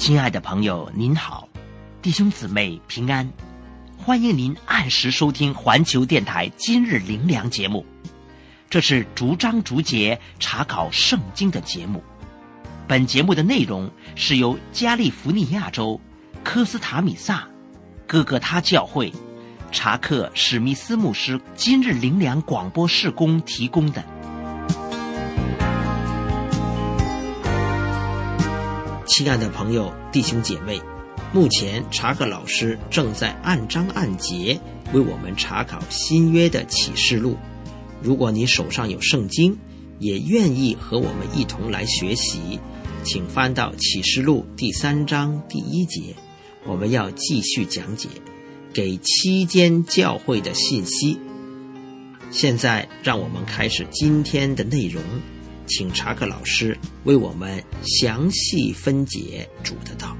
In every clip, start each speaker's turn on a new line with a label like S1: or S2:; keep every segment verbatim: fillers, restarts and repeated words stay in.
S1: 亲爱的朋友您好，弟兄姊妹平安，欢迎您按时收听环球电台今日灵粮节目。这是逐章逐节查考圣经的节目。本节目的内容是由加利福尼亚州科斯塔米萨哥哥他教会查克史密斯牧师今日灵粮广播事工提供的。亲爱的朋友弟兄姐妹，目前查克老师正在按章按节为我们查考新约的启示录。如果你手上有圣经，也愿意和我们一同来学习，请翻到启示录第三章第一节，我们要继续讲解给七间教会的信息。现在让我们开始今天的内容，请查克老师为我们详细分解主的道。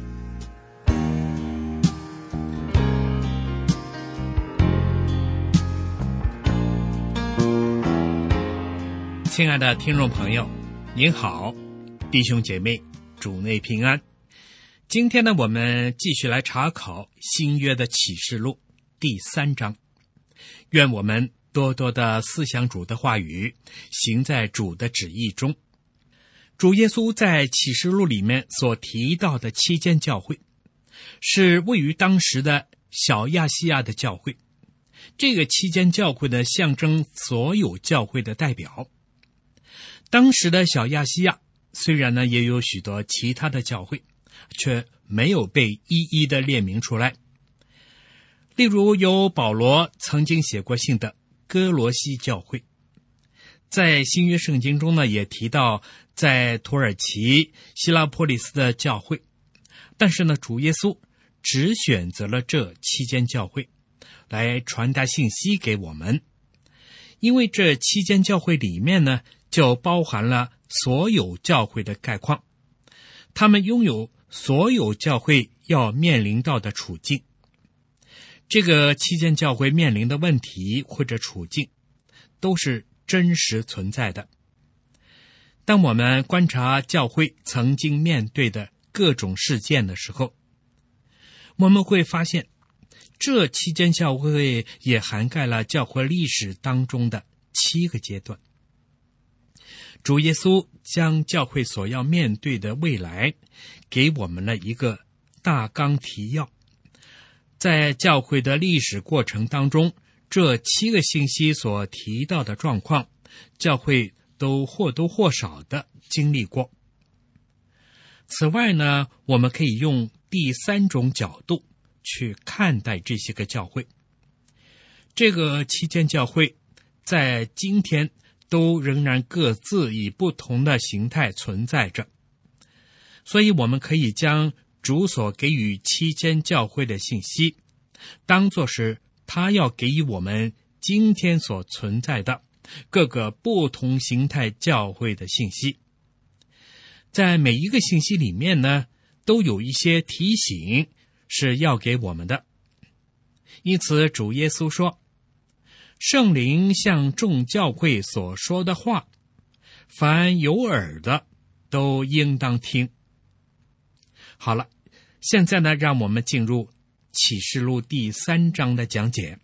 S2: 亲爱的听众朋友，您好，弟兄姐妹，主内平安。今天呢，我们继续来查考新约的启示录第三章。愿我们多多的思想主的话语，行在主的旨意中。主耶稣在启示录里面所提到的七间教会，是位于当时的小亚细亚的教会。这个七间教会呢，象征所有教会的代表。当时的小亚细亚虽然呢也有许多其他的教会，却没有被一一的列明出来。例如有保罗曾经写过信的哥罗西教会，在新约圣经中呢也提到在土耳其希拉波利斯的教会，但是呢主耶稣只选择了这七间教会来传达信息给我们，因为这七间教会里面呢就包含了所有教会的概况，他们拥有所有教会要面临到的处境。这个七间教会面临的问题或者处境都是真实存在的。当我们观察教会曾经面对的各种事件的时候，我们会发现这七间教会也涵盖了教会历史当中的七个阶段。主耶稣将教会所要面对的未来给我们了一个大纲提要。在教会的历史过程当中，这七个信息所提到的状况，教会都或多或少的经历过。此外呢，我们可以用第三种角度去看待这些个教会。这个七间教会在今天都仍然各自以不同的形态存在着，所以我们可以将主所给予七间教会的信息当作是他要给予我们今天所存在的各个不同形态教会的信息。在每一个信息里面呢，都有一些提醒是要给我们的。因此主耶稣说，圣灵向众教会所说的话，凡有耳的都应当听。好了，现在呢，让我们进入启示录第三章的讲解。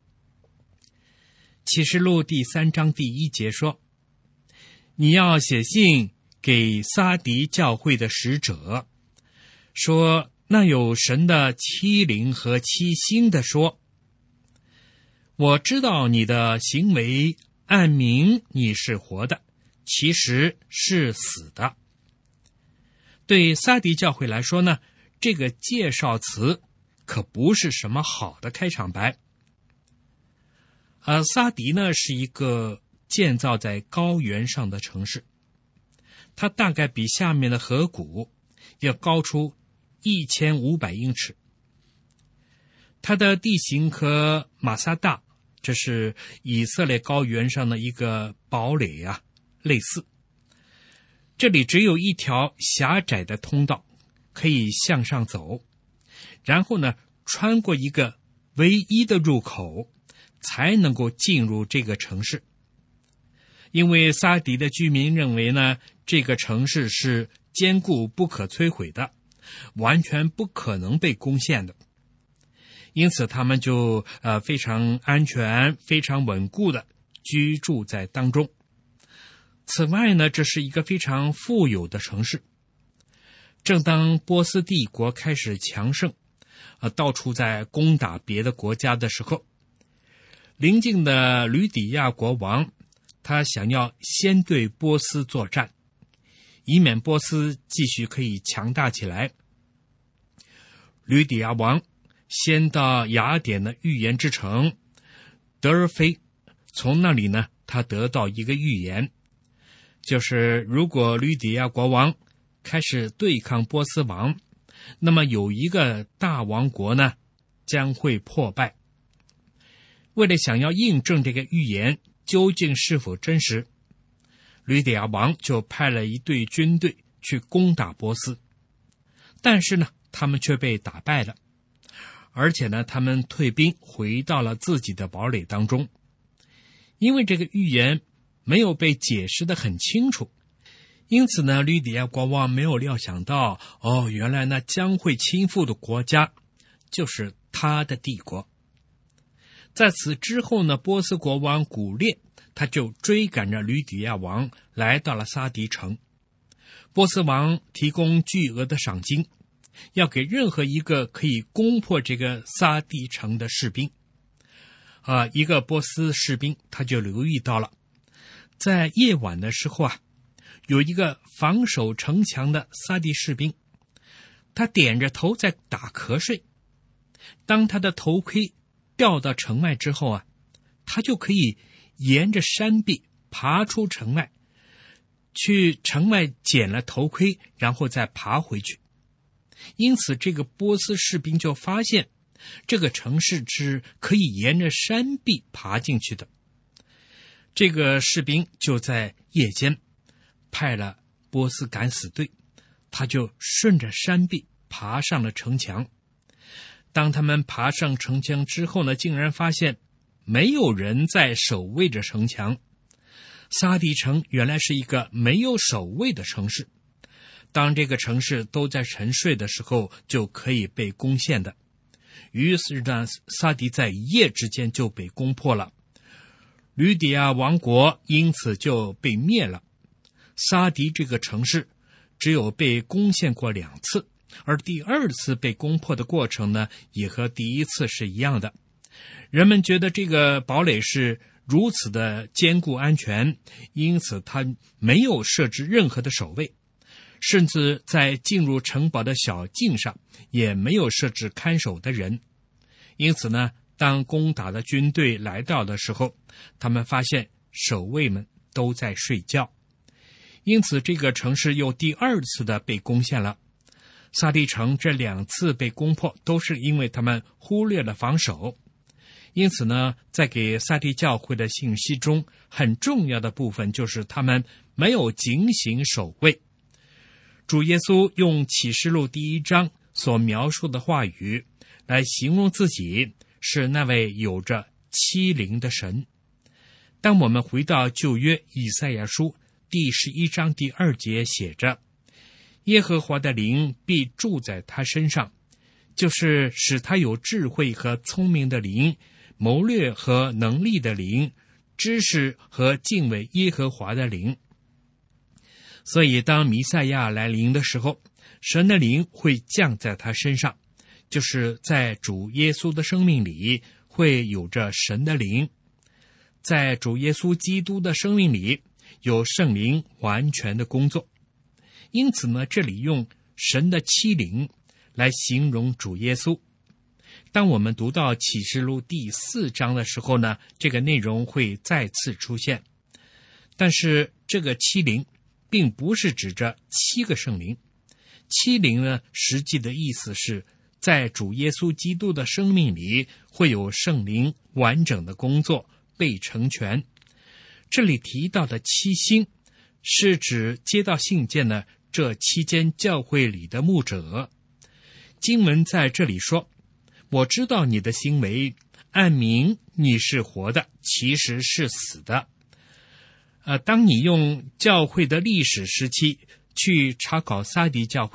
S2: 启示录第三章第一节说，你要写信给撒狄教会的使者，说那有神的七灵和七星的说，我知道你的行为，暗明你是活的，其实是死的。对撒狄教会来说呢，这个介绍词可不是什么好的开场白。而撒狄呢，是一个建造在高原上的城市，它大概比下面的河谷要高出一千五百英尺。它的地形和马撒大，这是以色列高原上的一个堡垒啊，类似。这里只有一条狭窄的通道可以向上走，然后呢，穿过一个唯一的入口，才能够进入这个城市。因为撒狄的居民认为呢，这个城市是坚固不可摧毁的， 完全不可能被攻陷的。因此他们就呃非常安全、非常稳固的居住在当中。此外呢，这是一个非常富有的城市。正当波斯帝国开始强盛，呃，到处在攻打别的国家的时候，邻近的吕底亚国王，他想要先对波斯作战，以免波斯继续可以强大起来。吕底亚王先到雅典的预言之城德尔菲，从那里呢，他得到一个预言，就是如果吕底亚国王开始对抗波斯王，那么有一个大王国呢将会破败。为了想要印证这个预言究竟是否真实，吕底亚王就派了一队军队去攻打波斯，但是呢，他们却被打败了，而且呢，他们退兵回到了自己的堡垒当中。因为这个预言没有被解释得很清楚，因此呢，吕底亚国王没有料想到，哦，原来那将会倾覆的国家就是他的帝国。在此之后呢，波斯国王古列他就追赶着吕底亚王来到了撒狄城。波斯王提供巨额的赏金，要给任何一个可以攻破这个撒狄城的士兵。啊，一个波斯士兵他就留意到了，在夜晚的时候啊，有一个防守城墙的撒狄士兵，他点着头在打瞌睡。当他的头盔掉到城外之后啊，他就可以沿着山壁爬出城外，去城外捡了头盔，然后再爬回去。因此这个波斯士兵就发现这个城市是可以沿着山壁爬进去的。这个士兵就在夜间派了波斯敢死队，他就顺着山壁爬上了城墙。当他们爬上城墙之后呢，竟然发现没有人在守卫着城墙。撒狄城原来是一个没有守卫的城市，当这个城市都在沉睡的时候，就可以被攻陷的。于是呢，撒狄在一夜之间就被攻破了，吕底亚王国因此就被灭了。撒狄这个城市只有被攻陷过两次，而第二次被攻破的过程呢，也和第一次是一样的。人们觉得这个堡垒是如此的坚固安全，因此他没有设置任何的守卫，甚至在进入城堡的小径上也没有设置看守的人。因此呢，当攻打的军队来到的时候，他们发现守卫们都在睡觉，因此这个城市又第二次的被攻陷了。撒狄城这两次被攻破都是因为他们忽略了防守。因此呢，在给撒狄教会的信息中，很重要的部分就是他们没有警醒守卫。主耶稣用启示录第一章所描述的话语来形容自己是那位有着欺凌的神。当我们回到旧约以赛亚书第十一章第二节写着，耶和华的灵必住在他身上，就是使他有智慧和聪明的灵，谋略和能力的灵，知识和敬畏耶和华的灵。所以当弥赛亚来临的时候，神的灵会降在他身上，就是在主耶稣的生命里会有着神的灵。在主耶稣基督的生命里有圣灵完全的工作。因此呢，这里用神的欺凌来形容主耶稣。当我们读到启示录第四章的时候呢，这个内容会再次出现。但是这个欺凌并不是指着七个圣灵，欺凌呢，实际的意思是在主耶稣基督的生命里会有圣灵完整的工作被成全。这里提到的七星是指接到信件的这七间教会里的牧者。经文在这里说，我知道你的行为，按名你是活的，其实是死的。呃，当你用教会的历史时期去查考撒狄教会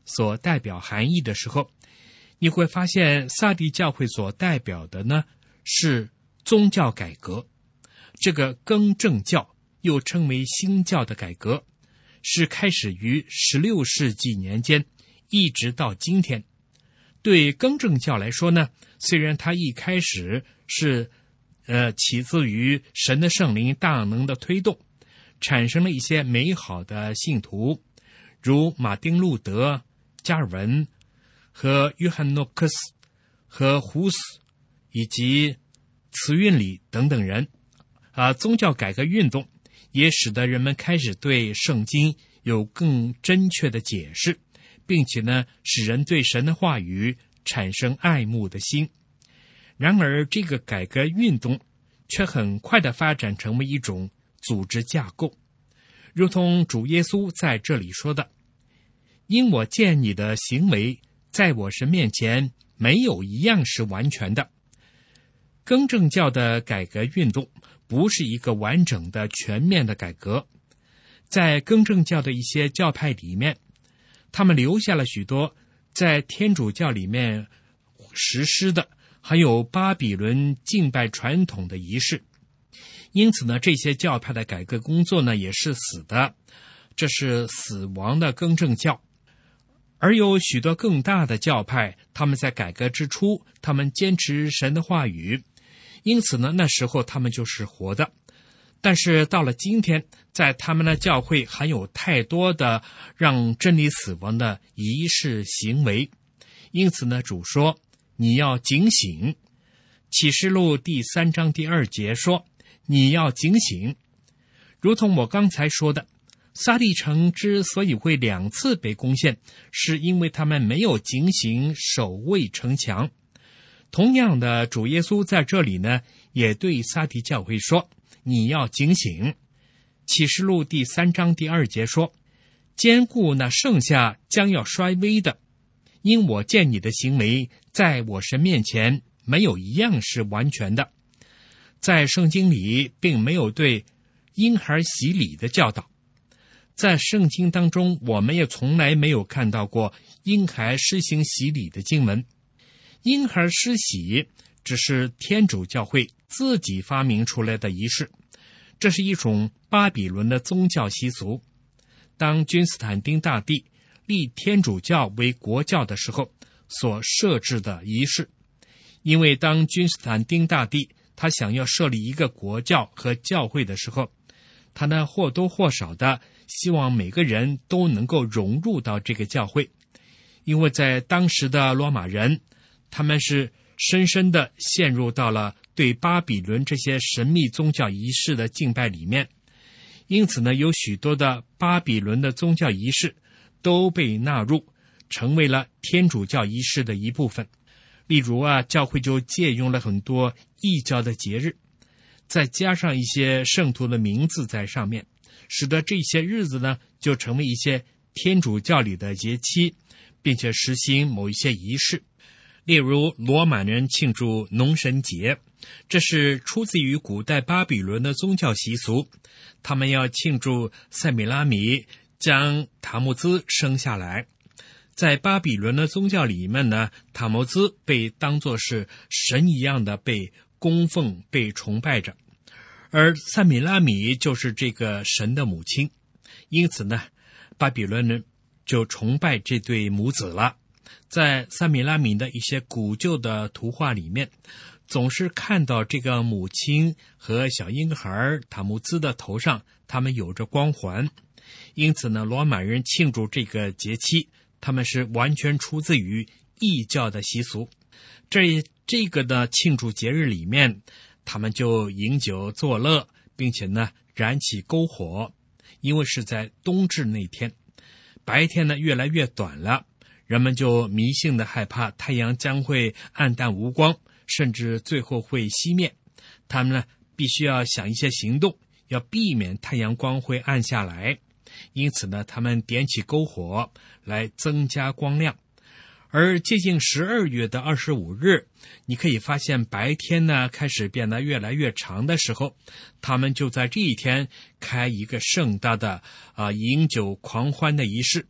S2: 所代表含义的时候，你会发现撒狄教会所代表的呢是宗教改革。这个更正教又称为新教的改革，是开始于十六世纪年间，一直到今天。对更正教来说呢，虽然它一开始是呃起自于神的圣灵大能的推动，产生了一些美好的信徒，如马丁路德、加尔文和约翰诺克斯和胡斯以及慈运里等等人啊，宗教改革运动也使得人们开始对圣经有更真确的解释，并且呢，使人对神的话语产生爱慕的心。然而，这个改革运动却很快地发展成为一种组织架构，如同主耶稣在这里说的：“因我见你的行为，在我神面前没有一样是完全的。”更正教的改革运动不是一个完整的全面的改革，在更正教的一些教派里面，他们留下了许多在天主教里面实施的还有巴比伦敬拜传统的仪式，因此呢，这些教派的改革工作呢也是死的，这是死亡的更正教。而有许多更大的教派，他们在改革之初，他们坚持神的话语，因此呢，那时候他们就是活的。但是到了今天，在他们的教会还有太多的让真理死亡的仪式行为，因此呢，主说你要警醒。启示录第三章第二节说你要警醒。如同我刚才说的，撒狄城之所以会两次被攻陷，是因为他们没有警醒守卫城墙。同样的，主耶稣在这里呢，也对撒狄教会说你要警醒。启示录第三章第二节说，坚固那剩下将要衰微的，因我见你的行为，在我神面前没有一样是完全的。在圣经里并没有对婴孩洗礼的教导，在圣经当中我们也从来没有看到过婴孩施行洗礼的经文。婴孩施洗只是天主教会自己发明出来的仪式，这是一种巴比伦的宗教习俗。当君士坦丁大帝立天主教为国教的时候所设置的仪式，因为当君士坦丁大帝他想要设立一个国教和教会的时候，他呢或多或少的希望每个人都能够融入到这个教会，因为在当时的罗马人，他们是深深的陷入到了对巴比伦这些神秘宗教仪式的敬拜里面，因此呢，有许多的巴比伦的宗教仪式都被纳入，成为了天主教仪式的一部分。例如啊，教会就借用了很多异教的节日，再加上一些圣徒的名字在上面，使得这些日子呢，就成为一些天主教里的节期，并且实行某一些仪式。例如罗马人庆祝农神节，这是出自于古代巴比伦的宗教习俗，他们要庆祝塞米拉米将塔木兹生下来。在巴比伦的宗教里面呢，塔木兹被当作是神一样的被供奉被崇拜着，而塞米拉米就是这个神的母亲，因此呢，巴比伦人就崇拜这对母子了。在塞米拉米的一些古旧的图画里面，总是看到这个母亲和小婴孩塔木兹的头上，他们有着光环。因此呢，罗马人庆祝这个节期，他们是完全出自于异教的习俗。这这个的庆祝节日里面，他们就饮酒作乐，并且呢燃起篝火，因为是在冬至那天，白天呢越来越短了，人们就迷信的害怕太阳将会暗淡无光，甚至最后会熄灭。他们呢必须要想一些行动，要避免太阳光会暗下来。因此呢，他们点起篝火来增加光亮。而接近十二月的二十五日，你可以发现白天呢开始变得越来越长的时候，他们就在这一天开一个盛大的啊饮酒狂欢的仪式。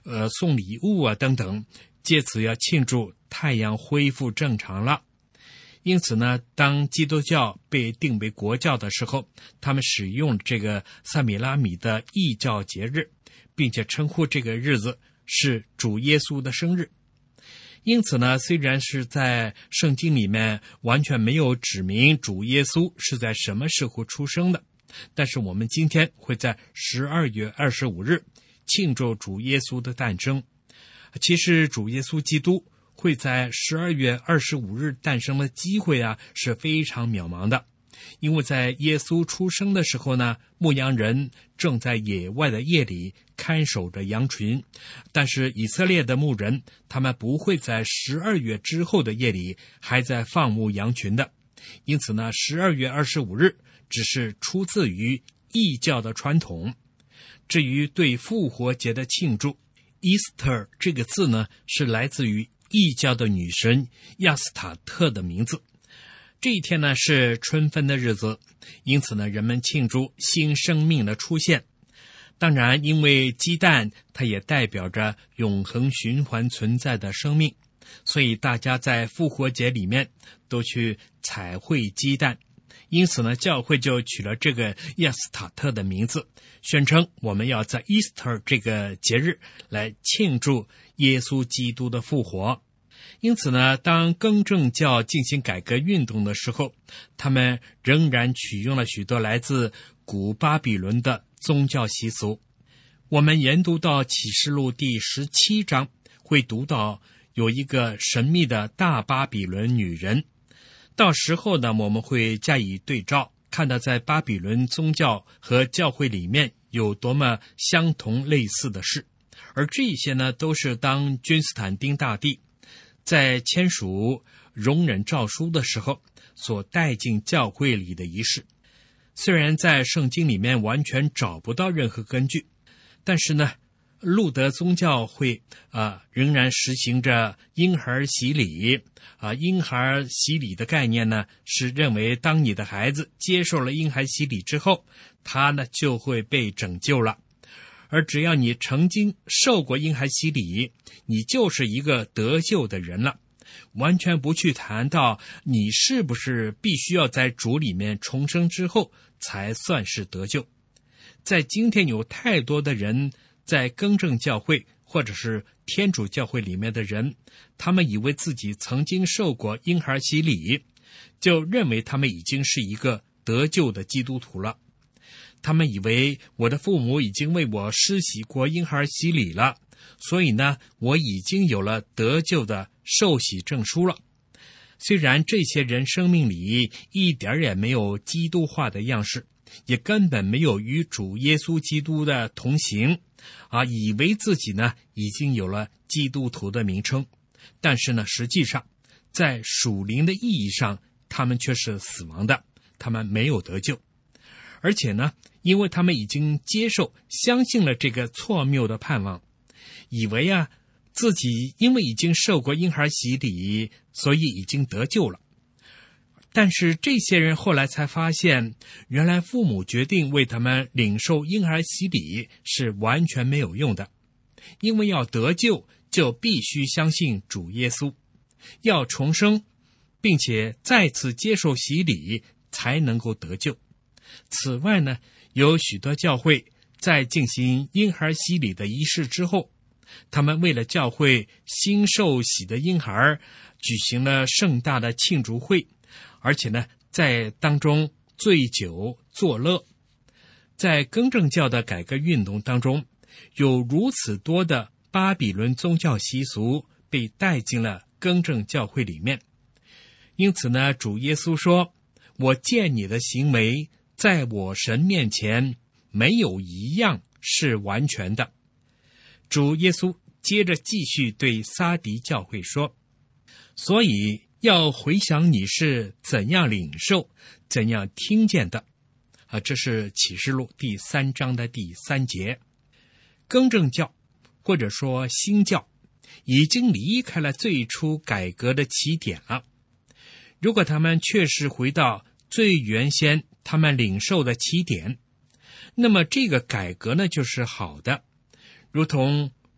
S2: 呃送礼物啊等等，借此要庆祝太阳恢复正常了。因此呢，当基督教被定为国教的时候，他们使用这个萨米拉米的异教节日，并且称呼这个日子是主耶稣的生日。因此呢，虽然是在圣经里面完全没有指明主耶稣是在什么时候出生的，但是我们今天会在十二月二十五日庆祝主耶稣的诞生。其实主耶稣基督会在十二月二十五日诞生的机会啊是非常渺茫的，因为在耶稣出生的时候呢，牧羊人正在野外的夜里看守着羊群，但是以色列的牧人他们不会在十二月之后的夜里还在放牧羊群的，因此呢，十二月二十五日只是出自于异教的传统。至于对复活节的庆祝， Easter 这个字呢是来自于异教的女神亚斯塔特的名字。这一天呢是春分的日子，因此呢人们庆祝新生命的出现。当然因为鸡蛋它也代表着永恒循环存在的生命，所以大家在复活节里面都去彩绘鸡蛋。因此呢教会就取了这个亚斯塔特的名字，宣称我们要在 Easter 这个节日来庆祝耶稣基督的复活。因此呢，当更正教进行改革运动的时候，他们仍然取用了许多来自古巴比伦的宗教习俗。我们研读到启示录第十七章，会读到有一个神秘的大巴比伦女人。到时候呢，我们会加以对照，看到在巴比伦宗教和教会里面有多么相同类似的事。而这些呢，都是当君士坦丁大帝在签署容忍诏书的时候所带进教会里的仪式。虽然在圣经里面完全找不到任何根据，但是呢，路德宗教会啊、呃、仍然实行着婴孩洗礼啊、呃。婴孩洗礼的概念呢，是认为当你的孩子接受了婴孩洗礼之后，他呢就会被拯救了。而只要你曾经受过婴孩洗礼，你就是一个得救的人了，完全不去谈到你是不是必须要在主里面重生之后才算是得救。在今天有太多的人在更正教会或者是天主教会里面的人，他们以为自己曾经受过婴孩洗礼，就认为他们已经是一个得救的基督徒了。他们以为我的父母已经为我施洗过婴孩洗礼了，所以呢，我已经有了得救的受洗证书了。虽然这些人生命里一点也没有基督化的样式，也根本没有与主耶稣基督的同行啊，以为自己呢已经有了基督徒的名称，但是呢，实际上在属灵的意义上，他们却是死亡的，他们没有得救。而且呢，因为他们已经接受相信了这个错谬的盼望，以为啊自己因为已经受过婴孩洗礼，所以已经得救了。但是这些人后来才发现，原来父母决定为他们领受婴孩洗礼是完全没有用的，因为要得救就必须相信主耶稣，要重生并且再次接受洗礼才能够得救。此外呢，有许多教会在进行婴孩洗礼的仪式之后，他们为了教会新受洗的婴孩举行了盛大的庆祝会，而且呢，在当中醉酒作乐。在更正教的改革运动当中，有如此多的巴比伦宗教习俗被带进了更正教会里面。因此呢，主耶稣说，我见你的行为在我神面前没有一样是完全的。主耶稣接着继续对撒狄教会说，所以要回想你是怎样领受怎样听见的啊，这是启示录第三章的第三节。更正教或者说新教已经离开了最初改革的起点了。如果他们确实回到最原先他们领受的起点，那么这个改革呢就是好的，如同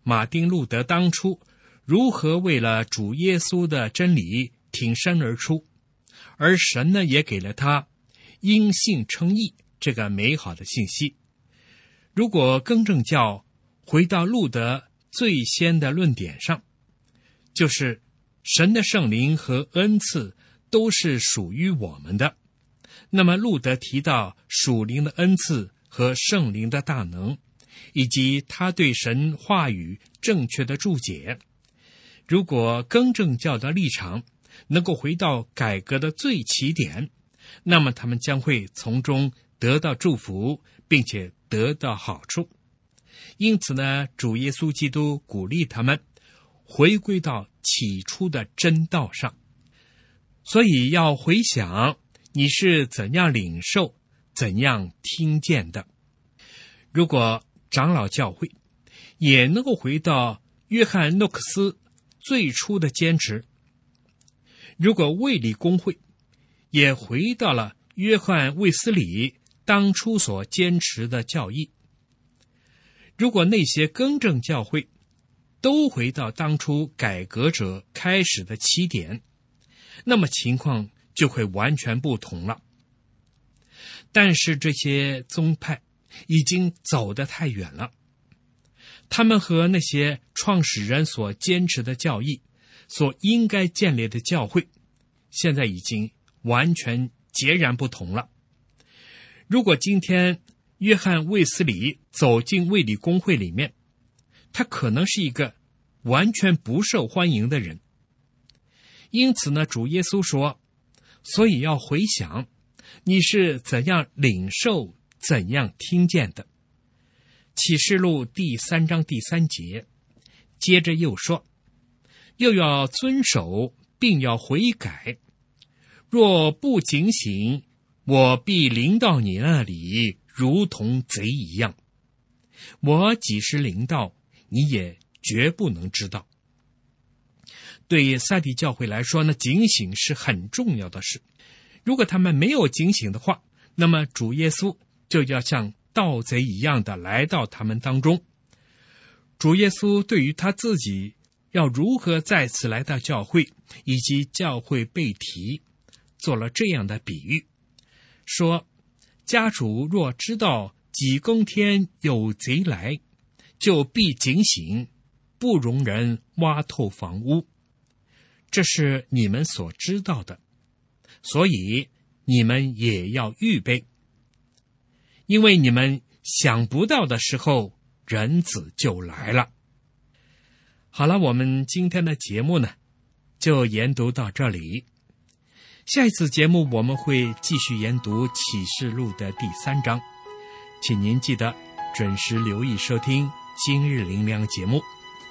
S2: 马丁路德当初如何为了主耶稣的真理挺身而出，而神呢也给了他因信称义这个美好的信息。如果更正教回到路德最先的论点上，就是神的圣灵和恩赐都是属于我们的，那么路德提到属灵的恩赐和圣灵的大能，以及他对神话语正确的注解，如果更正教的立场能够回到改革的最起点，那么他们将会从中得到祝福，并且得到好处。因此呢，主耶稣基督鼓励他们回归到起初的真道上。所以要回想你是怎样领受、怎样听见的。如果长老教会也能够回到约翰诺克斯最初的坚持，如果卫理公会也回到了约翰卫斯理当初所坚持的教义，如果那些更正教会都回到当初改革者开始的起点，那么情况就会完全不同了。但是这些宗派已经走得太远了，他们和那些创始人所坚持的教义，所应该建立的教会，现在已经完全截然不同了。如果今天约翰卫斯理走进卫理公会里面，他可能是一个完全不受欢迎的人。因此呢，主耶稣说，所以要回想你是怎样领受、怎样听见的。启示录第三章第三节，接着又说，又要遵守，并要悔改。若不警醒，我必临到你那里，如同贼一样。我几时临到，你也绝不能知道。对撒狄教会来说呢，警醒是很重要的事。如果他们没有警醒的话，那么主耶稣就要像盗贼一样的来到他们当中。主耶稣对于他自己要如何再次来到教会，以及教会被提，做了这样的比喻，说，家主若知道几更天有贼来，就必警醒，不容人挖透房屋。这是你们所知道的，所以你们也要预备，因为你们想不到的时候，人子就来了。好了，我们今天的节目呢，就研读到这里。下一次节目我们会继续研读启示录的第三章，请您记得准时留意收听今日灵粮节目。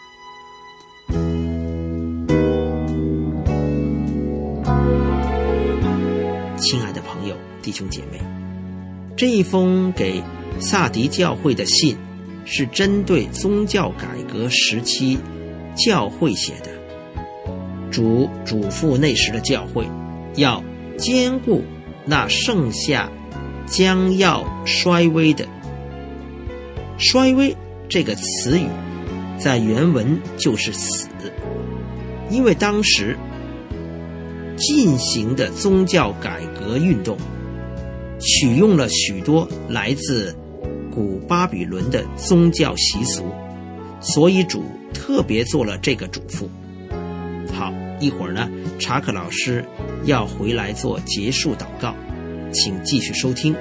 S1: 亲爱的朋友、弟兄姐妹，这一封给撒狄教会的信是针对宗教改革时期教会写的。主嘱咐那时的教会要兼顾那剩下将要衰微的。衰微这个词语在原文就是死，因为当时进行的宗教改革运动取用了许多来自古巴比伦的宗教习俗，所以主特别做了这个嘱咐。好，一会儿呢，查克老师要回来做结束祷告，请继续收听。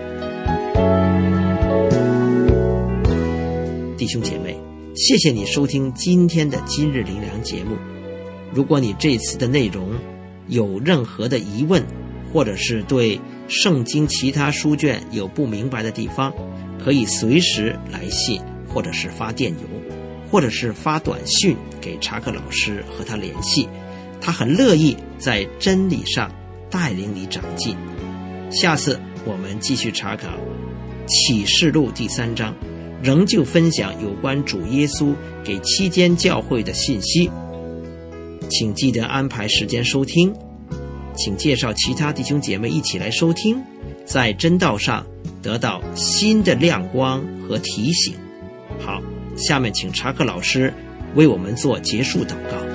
S1: 弟兄姐妹，谢谢你收听今天的今日灵粮节目。如果你这次的内容有任何的疑问，或者是对圣经其他书卷有不明白的地方，可以随时来信，或者是发电邮，或者是发短讯给查克老师和他联系，他很乐意在真理上带领你长进。下次我们继续查考启示录第三章，仍旧分享有关主耶稣给七间教会的信息。请记得安排时间收听，请介绍其他弟兄姐妹一起来收听，在真道上得到新的亮光和提醒。好，下面请查克老师为我们做结束祷告。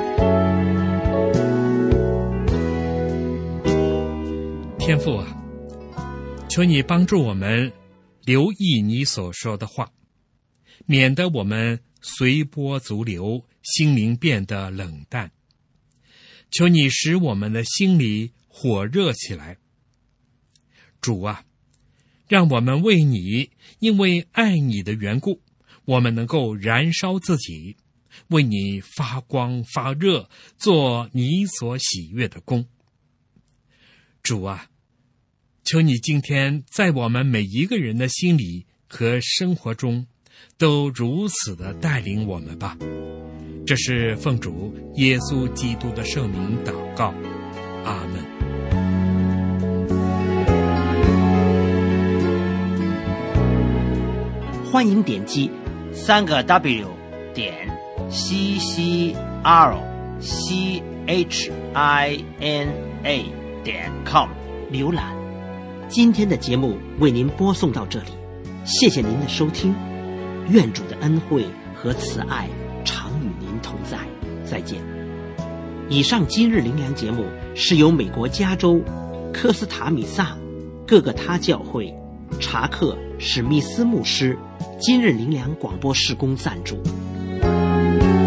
S2: 天父啊，求你帮助我们留意你所说的话，免得我们随波逐流，心灵变得冷淡。求你使我们的心里火热起来。主啊，让我们为你，因为爱你的缘故，我们能够燃烧自己，为你发光发热，做你所喜悦的工。主啊，求你今天在我们每一个人的心里和生活中都如此的带领我们吧。这是奉主耶稣基督的圣名祷告，阿们。
S1: 欢迎点击三个 W 点 C C R C H I N A 点 com 浏览。今天的节目为您播送到这里，谢谢您的收听，愿主的恩惠和慈爱常与您同在，再见。以上今日灵粮节目是由美国加州科斯塔米萨各个他教会查克史密斯牧师今日灵粮广播事工赞助。